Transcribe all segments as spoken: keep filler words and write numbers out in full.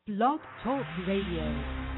Blog Talk Radio.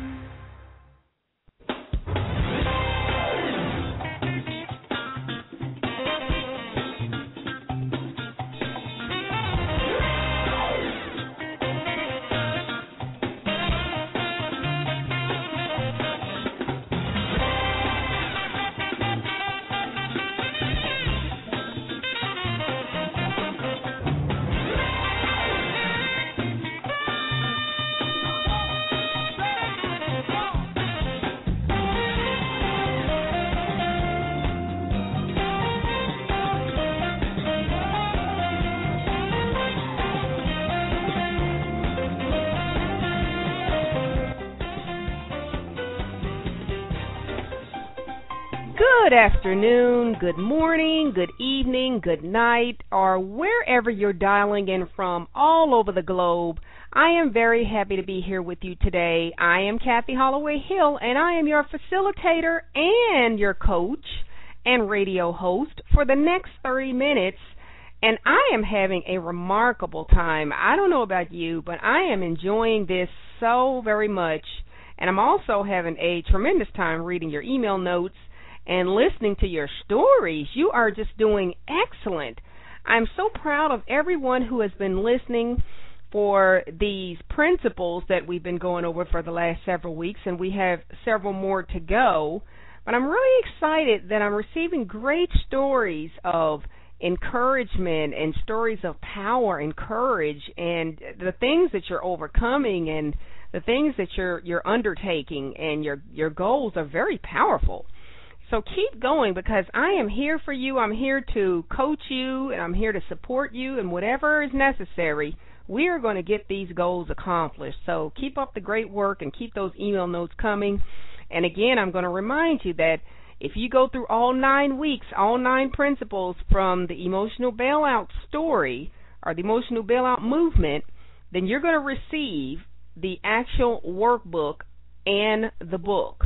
Good afternoon, good morning, good evening, good night, or wherever you're dialing in from all over the globe. I am very happy to be here with you today. I am Kathy Holloway Hill, and I am your facilitator and your coach and radio host for the next thirty minutes. And I am having a remarkable time. I don't know about you, but I am enjoying this so very much. And I'm also having a tremendous time reading your email notes and listening to your stories. You are just doing excellent. I'm so proud of everyone who has been listening for these principles that we've been going over for the last several weeks, and we have several more to go. But I'm really excited that I'm receiving great stories of encouragement and stories of power and courage and the things that you're overcoming and the things that you're you're undertaking, and your your goals are very powerful. So keep going, because I am here for you. I'm here to coach you, and I'm here to support you, and whatever is necessary, we are going to get these goals accomplished. So keep up the great work and keep those email notes coming. And again, I'm going to remind you that if you go through all nine weeks, all nine principles from the emotional bailout story or the emotional bailout movement, then you're going to receive the actual workbook and the book.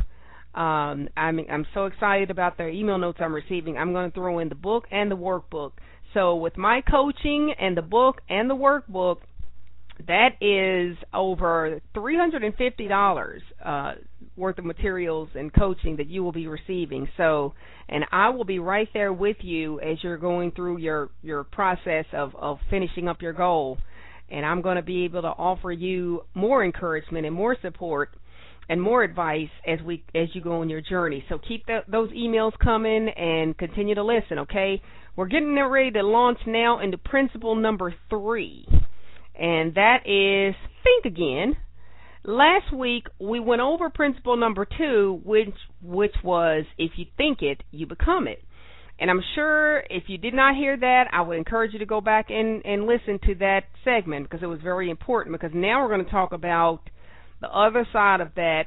Um, I'm I'm so excited about the email notes I'm receiving. I'm going to throw in the book and the workbook. So with my coaching and the book and the workbook, that is over three hundred fifty dollars uh, worth of materials and coaching that you will be receiving. So, and I will be right there with you as you're going through your, your process of, of finishing up your goal. And I'm going to be able to offer you more encouragement and more support and more advice as we as you go on your journey. So keep the, those emails coming and continue to listen, okay? We're getting ready to launch now into principle number three, and that is think again. Last week we went over principle number two, which which was if you think it, you become it. And I'm sure if you did not hear that, I would encourage you to go back and, and listen to that segment, because it was very important, because now we're going to talk about the other side of that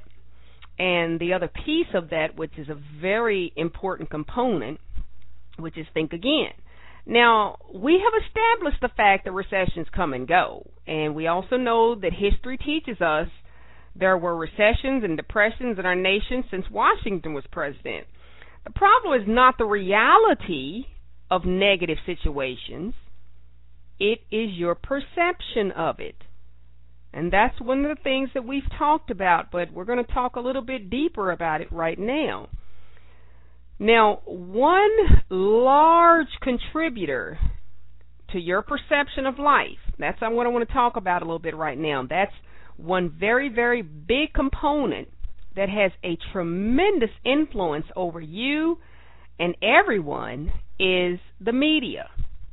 and the other piece of that, which is a very important component, which is think again. Now, we have established the fact that recessions come and go, and we also know that history teaches us there were recessions and depressions in our nation since Washington was president. The problem is not the reality of negative situations. It is your perception of it. And that's one of the things that we've talked about, but we're going to talk a little bit deeper about it right now. Now, one large contributor to your perception of life, that's what I want to talk about a little bit right now. That's one very, very big component that has a tremendous influence over you and everyone is the media.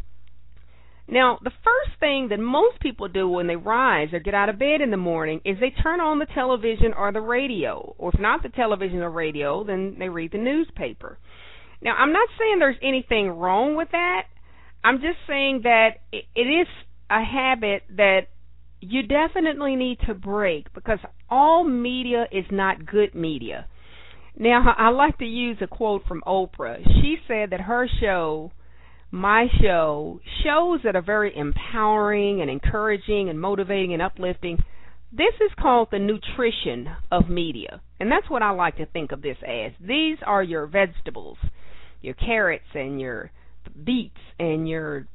Now, the first thing that most people do when they rise or get out of bed in the morning is they turn on the television or the radio, or if not the television or radio, then they read the newspaper. Now, I'm not saying there's anything wrong with that. I'm just saying that it is a habit that you definitely need to break, because all media is not good media. Now, I like to use a quote from Oprah. She said that her show, my show, shows that are very empowering and encouraging and motivating and uplifting. This is called the nutrition of media, and that's what I like to think of this as. These are your vegetables, your carrots and your beets and your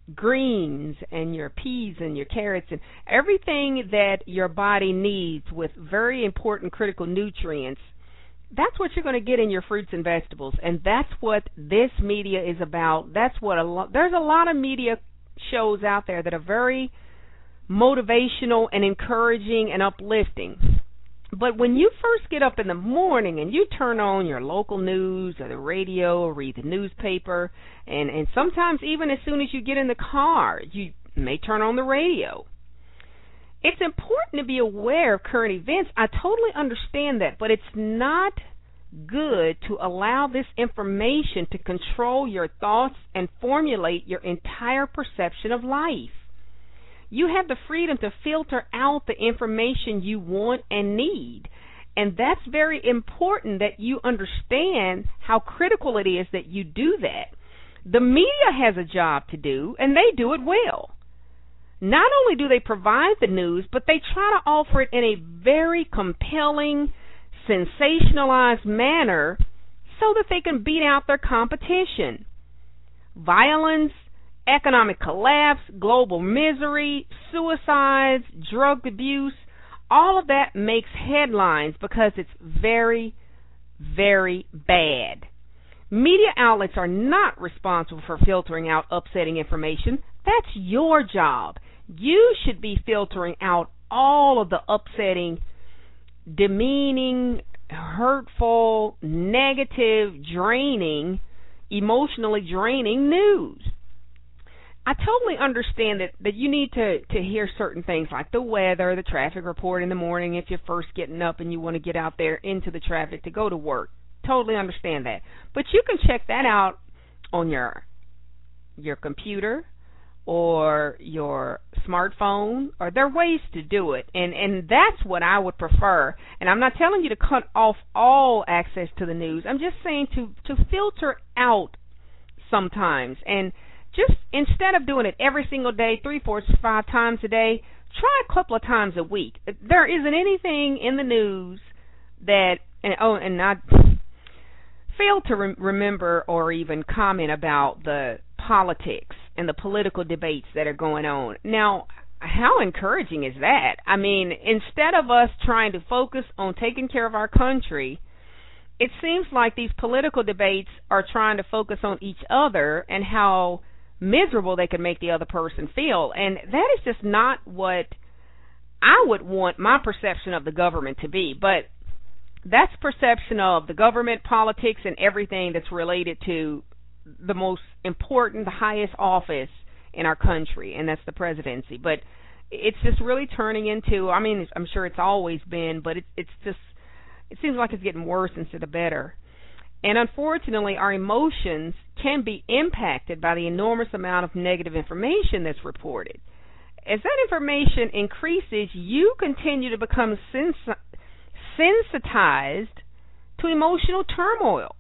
greens and your peas and your carrots and everything that your body needs with very important critical nutrients, that's what you're going to get in your fruits and vegetables. And that's what this media is about. That's what a lot, there's a lot of media shows out there that are very motivational and encouraging and uplifting. But when you first get up in the morning and you turn on your local news or the radio or read the newspaper, and, and sometimes even as soon as you get in the car, you may turn on the radio. It's important to be aware of current events. I totally understand that, but it's not good to allow this information to control your thoughts and formulate your entire perception of life. You have the freedom to filter out the information you want and need. And that's very important that you understand how critical it is that you do that. The media has a job to do, and they do it well. Not only do they provide the news, but they try to offer it in a very compelling, sensationalized manner so that they can beat out their competition. Violence, economic collapse, global misery, suicides, drug abuse, all of that makes headlines because it's very, very bad. Media outlets are not responsible for filtering out upsetting information. That's your job. You should be filtering out all of the upsetting, demeaning, hurtful, negative, draining, emotionally draining news. I totally understand that, that you need to, to hear certain things like the weather, the traffic report in the morning if you're first getting up and you want to get out there into the traffic to go to work. Totally understand that. But you can check that out on your your computer or your smartphone, or there are ways to do it. And, and that's what I would prefer. And I'm not telling you to cut off all access to the news. I'm just saying to, to filter out sometimes. And just instead of doing it every single day, three, four, five times a day, try a couple of times a week. There isn't anything in the news that, and oh, and I fail to re- remember or even comment about the politics and the political debates that are going on. Now, how encouraging is that? I mean, instead of us trying to focus on taking care of our country, it seems like these political debates are trying to focus on each other and how miserable they can make the other person feel. And that is just not what I would want my perception of the government to be. But that's perception of the government, politics, and everything that's related to the most important, the highest office in our country, and that's the presidency. But it's just really turning into, I mean, I'm sure it's always been, but it, it's just, it seems like it's getting worse instead of better. And unfortunately, our emotions can be impacted by the enormous amount of negative information that's reported. As that information increases, you continue to become sens- sensitized to emotional turmoil.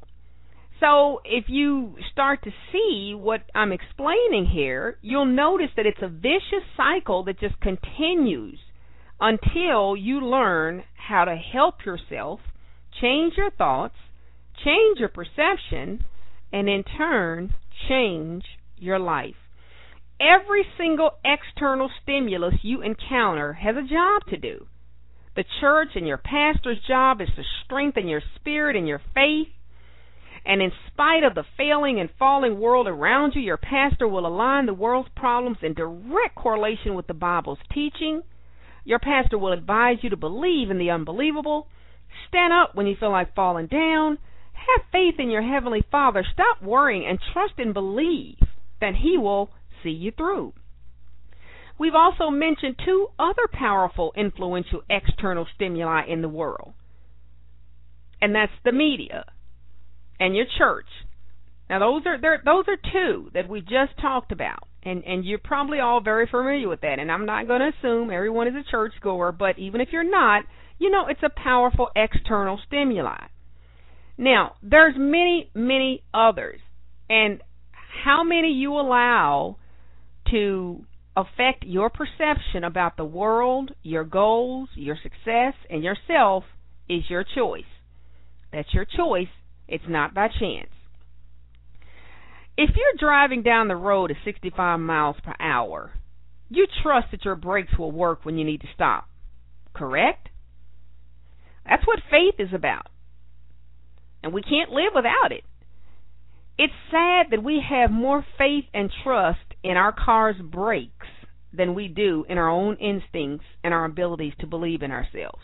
So if you start to see what I'm explaining here, you'll notice that it's a vicious cycle that just continues until you learn how to help yourself change your thoughts, change your perception, and in turn, change your life. Every single external stimulus you encounter has a job to do. The church and your pastor's job is to strengthen your spirit and your faith. And in spite of the failing and falling world around you, your pastor will align the world's problems in direct correlation with the Bible's teaching. Your pastor will advise you to believe in the unbelievable. Stand up when you feel like falling down. Have faith in your Heavenly Father. Stop worrying and trust and believe that He will see you through. We've also mentioned two other powerful, influential external stimuli in the world, and that's the media and your church. Now, those are those are two that we just talked about, and, and you're probably all very familiar with that, and I'm not going to assume everyone is a churchgoer, but even if you're not, you know it's a powerful external stimuli. Now, there's many, many others, and how many you allow to affect your perception about the world, your goals, your success, and yourself is your choice. That's your choice. It's not by chance. If you're driving down the road at sixty-five miles per hour, you trust that your brakes will work when you need to stop, correct? That's what faith is about, and we can't live without it. It's sad that we have more faith and trust in our car's brakes than we do in our own instincts and our abilities to believe in ourselves.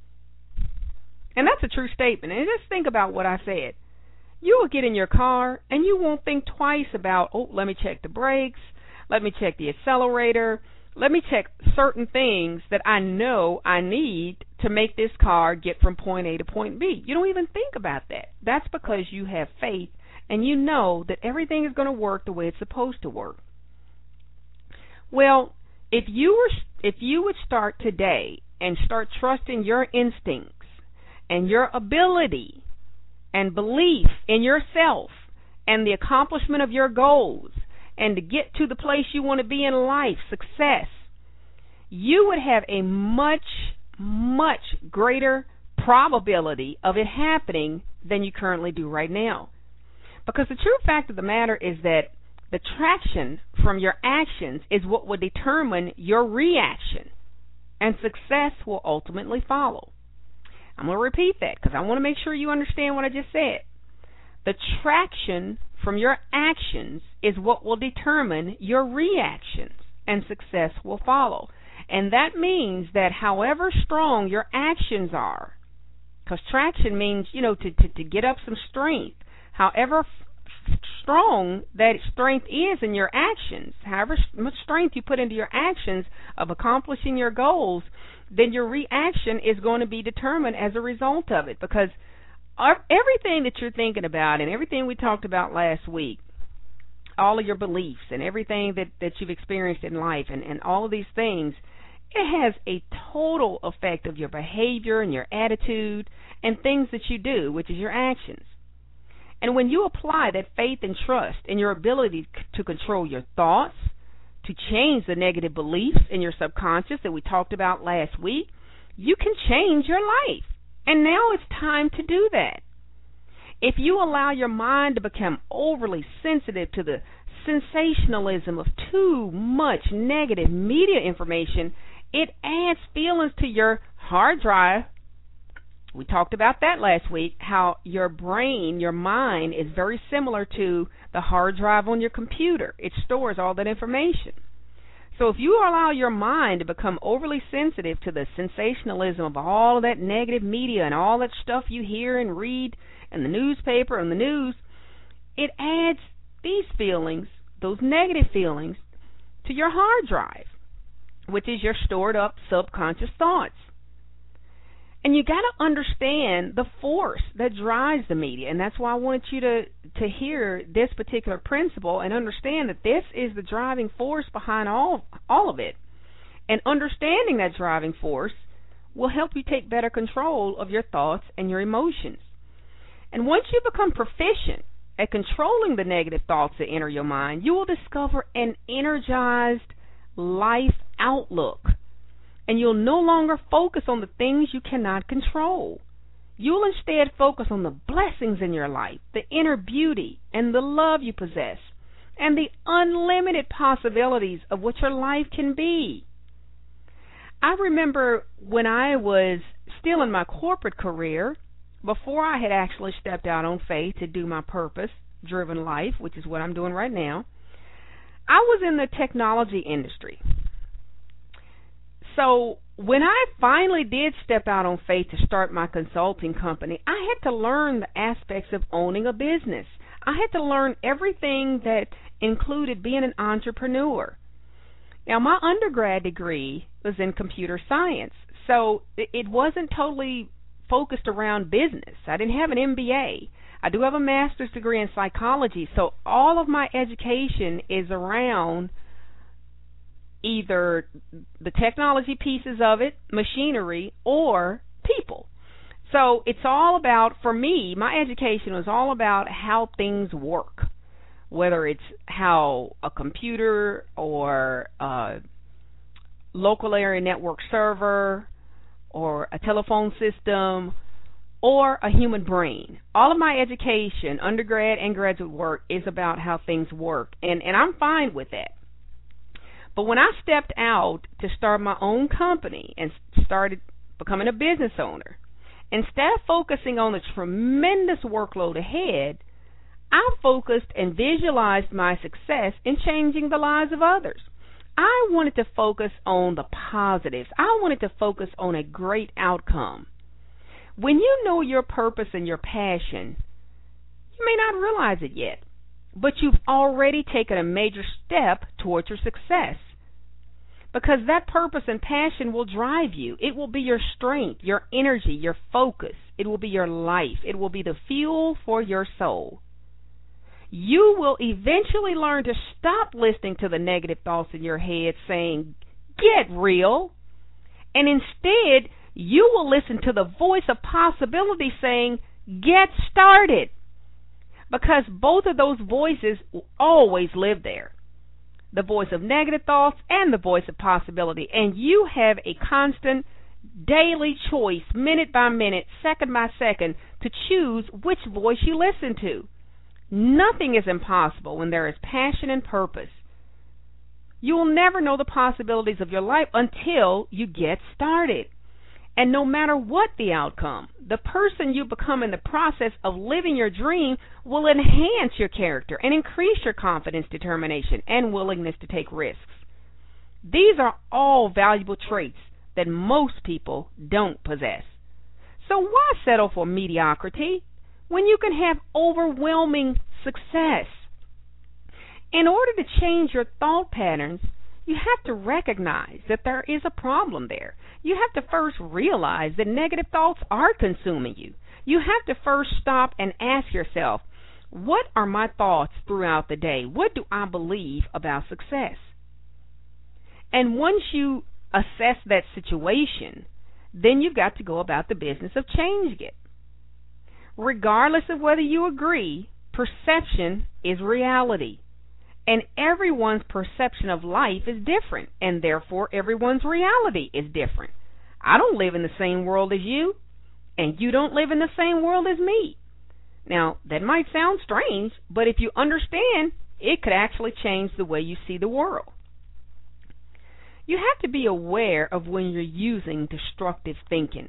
And that's a true statement. And just think about what I said. You will get in your car and you won't think twice about, oh, let me check the brakes, let me check the accelerator, let me check certain things that I know I need to make this car get from point A to point B. You don't even think about that. That's because you have faith and you know that everything is going to work the way it's supposed to work. Well, if you were, if you would start today and start trusting your instincts and your ability and belief in yourself and the accomplishment of your goals and to get to the place you want to be in life, success, you would have a much, much greater probability of it happening than you currently do right now. Because the true fact of the matter is that the traction from your actions is what will determine your reaction, and success will ultimately follow. I'm going to repeat that because I want to make sure you understand what I just said. The traction from your actions is what will determine your reactions, and success will follow. And that means that however strong your actions are, because traction means, you know, to, to, to get up some strength, however f- strong that strength is in your actions, however much strength you put into your actions of accomplishing your goals, then your reaction is going to be determined as a result of it. Because our, everything that you're thinking about and everything we talked about last week, all of your beliefs and everything that, that you've experienced in life and, and all of these things, it has a total effect of your behavior and your attitude and things that you do, which is your actions. And when you apply that faith and trust in your ability to control your thoughts, to change the negative beliefs in your subconscious that we talked about last week, you can change your life. And now it's time to do that. If you allow your mind to become overly sensitive to the sensationalism of too much negative media information, it adds feelings to your hard drive. We talked about that last week, how your brain, your mind, is very similar to the hard drive on your computer. It stores all that information. So if you allow your mind to become overly sensitive to the sensationalism of all of that negative media and all that stuff you hear and read in the newspaper and the news, it adds these feelings, those negative feelings, to your hard drive, which is your stored up subconscious thoughts. And you got to understand the force that drives the media, and that's why I wanted you to, to hear this particular principle and understand that this is the driving force behind all all of it. And understanding that driving force will help you take better control of your thoughts and your emotions. And once you become proficient at controlling the negative thoughts that enter your mind, you will discover an energized life outlook. And you'll no longer focus on the things you cannot control. You'll instead focus on the blessings in your life, the inner beauty and the love you possess, and the unlimited possibilities of what your life can be. I remember when I was still in my corporate career, before I had actually stepped out on faith to do my purpose-driven life, which is what I'm doing right now, I was in the technology industry. So when I finally did step out on faith to start my consulting company, I had to learn the aspects of owning a business. I had to learn everything that included being an entrepreneur. Now, my undergrad degree was in computer science, so it wasn't totally focused around business. I didn't have an M B A. I do have a master's degree in psychology, so all of my education is around either the technology pieces of it, machinery, or people. So it's all about, for me, my education was all about how things work, whether it's how a computer or a local area network server or a telephone system or a human brain. All of my education, undergrad and graduate work, is about how things work, and, and I'm fine with that. But when I stepped out to start my own company and started becoming a business owner, instead of focusing on the tremendous workload ahead, I focused and visualized my success in changing the lives of others. I wanted to focus on the positives. I wanted to focus on a great outcome. When you know your purpose and your passion, you may not realize it yet, but you've already taken a major step towards your success. Because that purpose and passion will drive you. It will be your strength, your energy, your focus. It will be your life. It will be the fuel for your soul. You will eventually learn to stop listening to the negative thoughts in your head saying, "Get real." And instead, you will listen to the voice of possibility saying, "Get started." Because both of those voices will always live there. The voice of negative thoughts and the voice of possibility. And you have a constant daily choice, minute by minute, second by second, to choose which voice you listen to. Nothing is impossible when there is passion and purpose. You will never know the possibilities of your life until you get started. And no matter what the outcome, the person you become in the process of living your dream will enhance your character and increase your confidence, determination, and willingness to take risks. These are all valuable traits that most people don't possess. So why settle for mediocrity when you can have overwhelming success? In order to change your thought patterns, you have to recognize that there is a problem there. You have to first realize that negative thoughts are consuming you. You have to first stop and ask yourself, what are my thoughts throughout the day? What do I believe about success? And once you assess that situation, then you've got to go about the business of changing it. Regardless of whether you agree, perception is reality. And everyone's perception of life is different, and therefore everyone's reality is different. I don't live in the same world as you, and you don't live in the same world as me. Now, that might sound strange, but if you understand, it could actually change the way you see the world. You have to be aware of when you're using destructive thinking.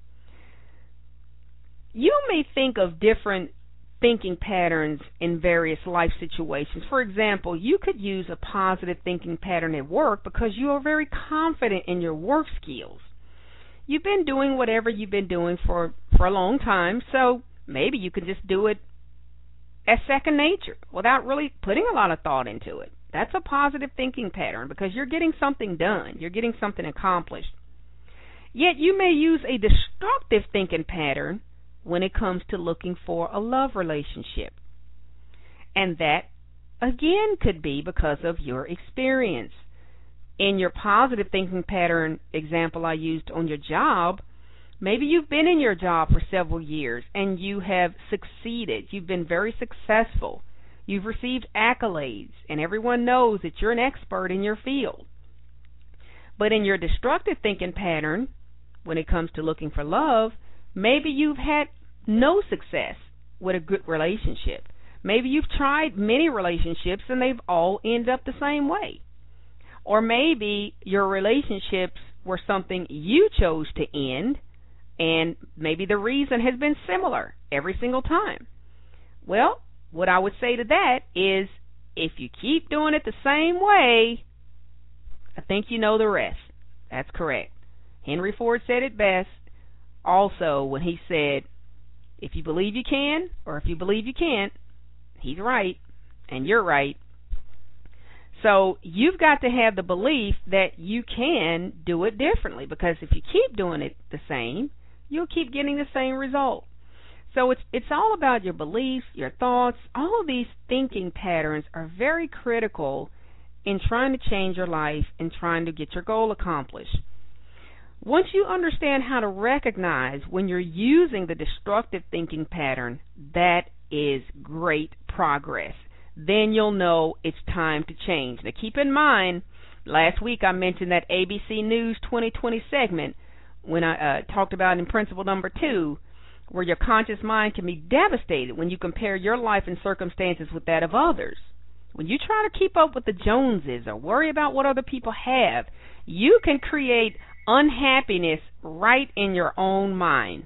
You may think of different thinking patterns in various life situations. For example, you could use a positive thinking pattern at work because you are very confident in your work skills. You've been doing whatever you've been doing for, for a long time, so maybe you could just do it as second nature without really putting a lot of thought into it. That's a positive thinking pattern because you're getting something done. You're getting something accomplished. Yet you may use a destructive thinking pattern when it comes to looking for a love relationship. And that, again, could be because of your experience. In your positive thinking pattern example I used on your job, maybe you've been in your job for several years and you have succeeded. You've been very successful. You've received accolades, and everyone knows that you're an expert in your field. But in your destructive thinking pattern, when it comes to looking for love, maybe you've had no success with a good relationship. Maybe you've tried many relationships and they've all ended up the same way. Or maybe your relationships were something you chose to end, and maybe the reason has been similar every single time. Well, what I would say to that is, if you keep doing it the same way, I think you know the rest. That's correct. Henry Ford said it best also when he said, if you believe you can, or if you believe you can't, he's right, and you're right. So you've got to have the belief that you can do it differently, because if you keep doing it the same, you'll keep getting the same result. So it's it's all about your beliefs, your thoughts. All of these thinking patterns are very critical in trying to change your life and trying to get your goal accomplished. Once you understand how to recognize when you're using the destructive thinking pattern, that is great progress. Then you'll know it's time to change. Now keep in mind, last week I mentioned that A B C News twenty twenty segment when I uh, talked about in principle number two, where your conscious mind can be devastated when you compare your life and circumstances with that of others. When you try to keep up with the Joneses or worry about what other people have, you can create unhappiness right in your own mind.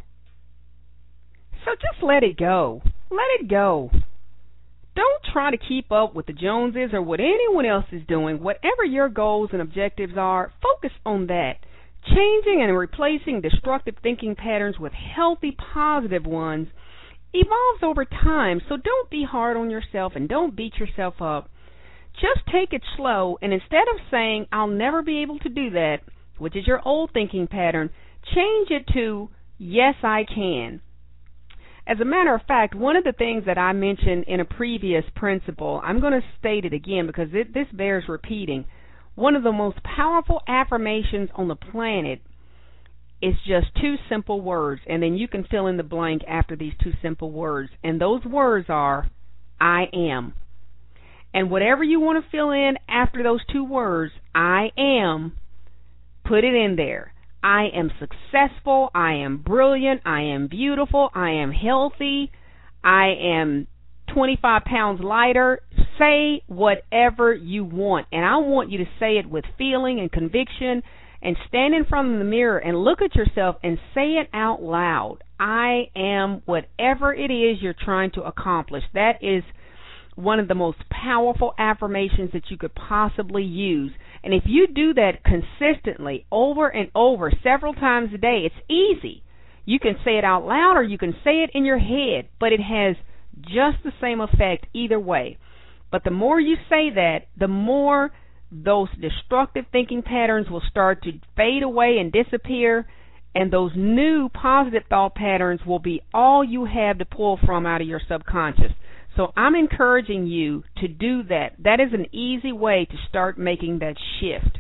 So just let it go. Let it go. Don't try to keep up with the Joneses or what anyone else is doing. Whatever your goals and objectives are, focus on that. Changing and replacing destructive thinking patterns with healthy, positive ones evolves over time, so don't be hard on yourself and don't beat yourself up. Just take it slow, and instead of saying, I'll never be able to do that, which is your old thinking pattern, change it to, yes, I can. As a matter of fact, one of the things that I mentioned in a previous principle, I'm going to state it again because it, this bears repeating. One of the most powerful affirmations on the planet is just two simple words, and then you can fill in the blank after these two simple words. And those words are, I am. And whatever you want to fill in after those two words, I am, put it in there. I am successful, I am brilliant, I am beautiful, I am healthy, I am twenty-five pounds lighter. Say whatever you want, and I want you to say it with feeling and conviction, and stand in front of the mirror and look at yourself and say it out loud. I am whatever it is you're trying to accomplish. That is one of the most powerful affirmations that you could possibly use. And if you do that consistently over and over several times a day, it's easy. You can say it out loud or you can say it in your head, but it has just the same effect either way. But the more you say that, the more those destructive thinking patterns will start to fade away and disappear, and those new positive thought patterns will be all you have to pull from out of your subconscious. So I'm encouraging you to do that. That is an easy way to start making that shift.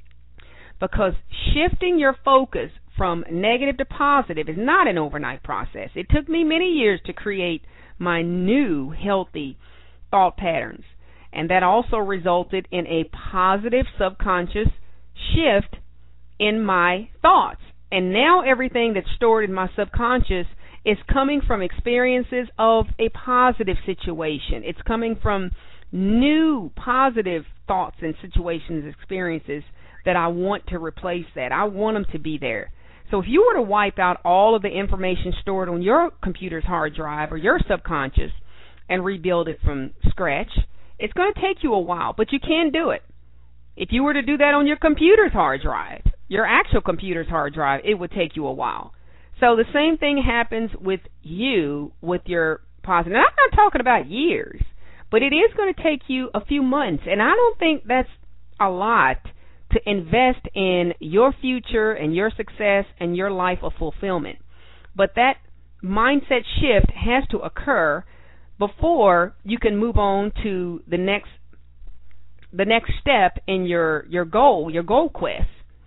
Because shifting your focus from negative to positive is not an overnight process. It took me many years to create my new healthy thought patterns. And that also resulted in a positive subconscious shift in my thoughts. And now everything that's stored in my subconscious is coming from experiences of a positive situation. It's coming from new positive thoughts and situations, experiences that I want to replace that. I want them to be there. So if you were to wipe out all of the information stored on your computer's hard drive or your subconscious and rebuild it from scratch, it's going to take you a while, but you can do it. If you were to do that on your computer's hard drive, your actual computer's hard drive, it would take you a while. So the same thing happens with you with your positive. And I'm not talking about years, but it is going to take you a few months, and I don't think that's a lot to invest in your future and your success and your life of fulfillment. But that mindset shift has to occur before you can move on to the next the next step in your, your goal, your goal quest.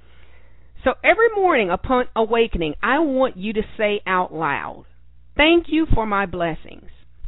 So every morning upon awakening, I want you to say out loud, thank you for my blessings.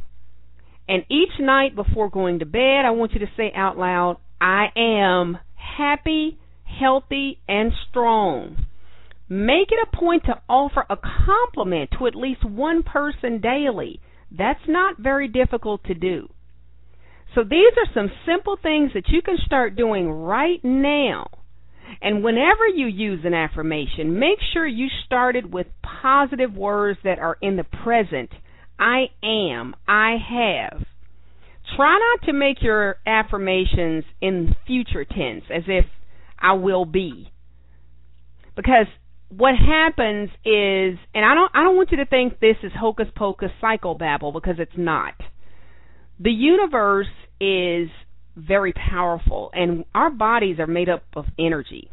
And each night before going to bed, I want you to say out loud, I am happy, healthy, and strong. Make it a point to offer a compliment to at least one person daily. That's not very difficult to do. So these are some simple things that you can start doing right now. And whenever you use an affirmation, make sure you start it with positive words that are in the present. I am, I have. Try not to make your affirmations in future tense, as if I will be. Because what happens is, and I don't I don't want you to think this is hocus pocus psychobabble, because it's not. The universe is very powerful, and our bodies are made up of energy.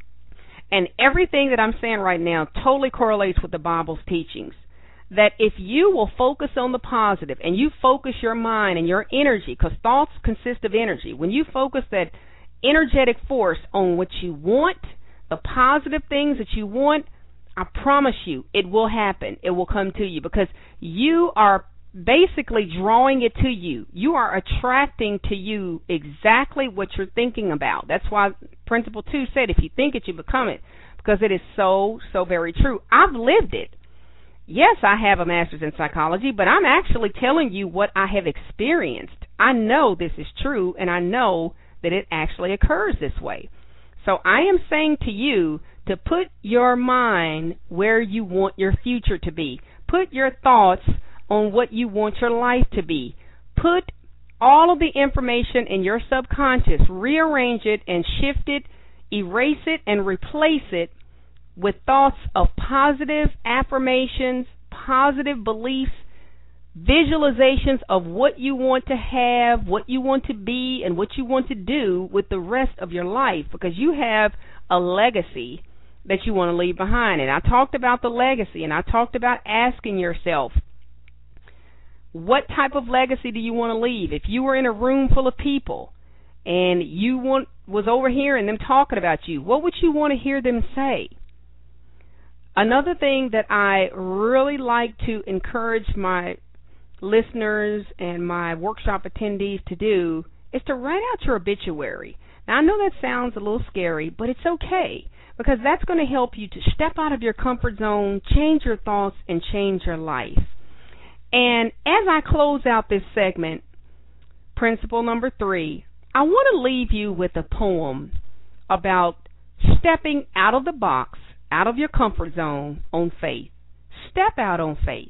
And everything that I'm saying right now totally correlates with the Bible's teachings. That if you will focus on the positive and you focus your mind and your energy, because thoughts consist of energy, when you focus that energetic force on what you want, the positive things that you want, I promise you it will happen. It will come to you, because you are basically drawing it to you. You are attracting to you exactly what you're thinking about. That's why Principle two said, if you think it, you become it, because it is so, so very true. I've lived it. Yes, I have a master's in psychology, but I'm actually telling you what I have experienced. I know this is true, and I know that it actually occurs this way. So I am saying to you to put your mind where you want your future to be. Put your thoughts on what you want your life to be. Put all of the information in your subconscious, rearrange it and shift it, erase it and replace it with thoughts of positive affirmations, positive beliefs, visualizations of what you want to have, what you want to be, and what you want to do with the rest of your life, because you have a legacy that you want to leave behind. And I talked about the legacy, and I talked about asking yourself, what type of legacy do you want to leave? If you were in a room full of people and you want was overhearing them talking about you, what would you want to hear them say? Another thing that I really like to encourage my listeners and my workshop attendees to do is to write out your obituary. Now, I know that sounds a little scary, but it's okay, because that's going to help you to step out of your comfort zone, change your thoughts, and change your life. And as I close out this segment, principle number three, I want to leave you with a poem about stepping out of the box, out of your comfort zone on faith. Step out on faith.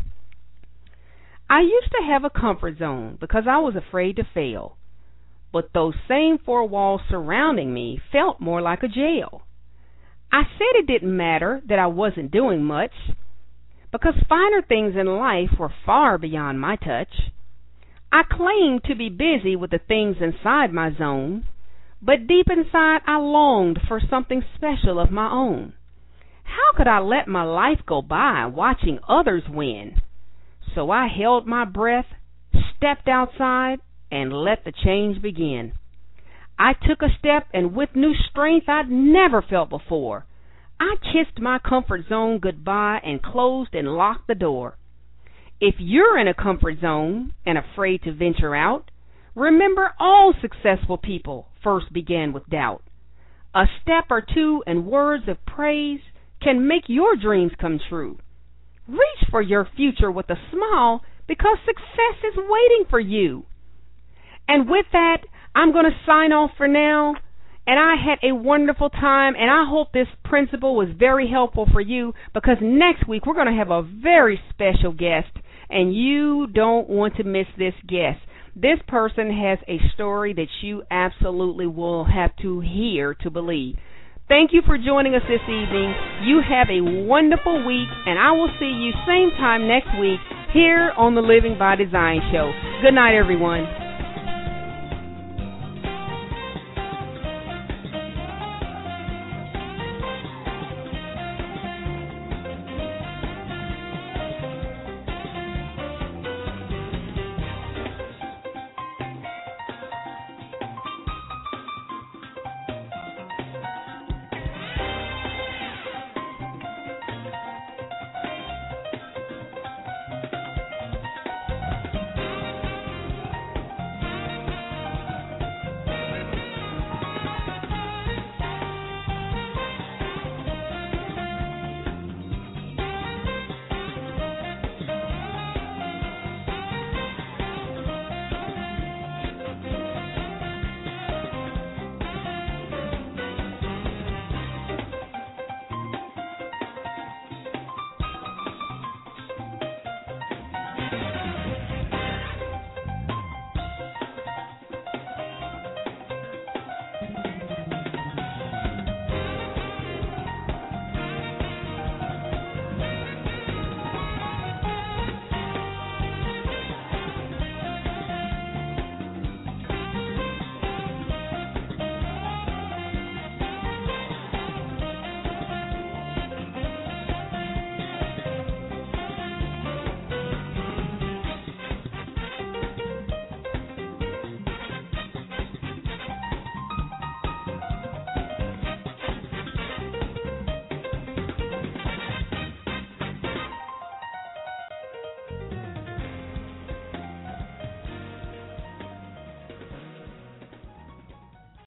I used to have a comfort zone because I was afraid to fail, but those same four walls surrounding me felt more like a jail. I said it didn't matter that I wasn't doing much, because finer things in life were far beyond my touch. I claimed to be busy with the things inside my zone, but deep inside I longed for something special of my own. How could I let my life go by watching others win? So I held my breath, stepped outside, and let the change begin. I took a step, and with new strength I'd never felt before, I kissed my comfort zone goodbye and closed and locked the door. If you're in a comfort zone and afraid to venture out, remember all successful people first began with doubt. A step or two and words of praise can make your dreams come true. Reach for your future with a smile, because success is waiting for you. And with that, I'm going to sign off for now. And I had a wonderful time, and I hope this principle was very helpful for you, because next week we're going to have a very special guest, and you don't want to miss this guest. This person has a story that you absolutely will have to hear to believe. Thank you for joining us this evening. You have a wonderful week, and I will see you same time next week here on the Living by Design Show. Good night, everyone.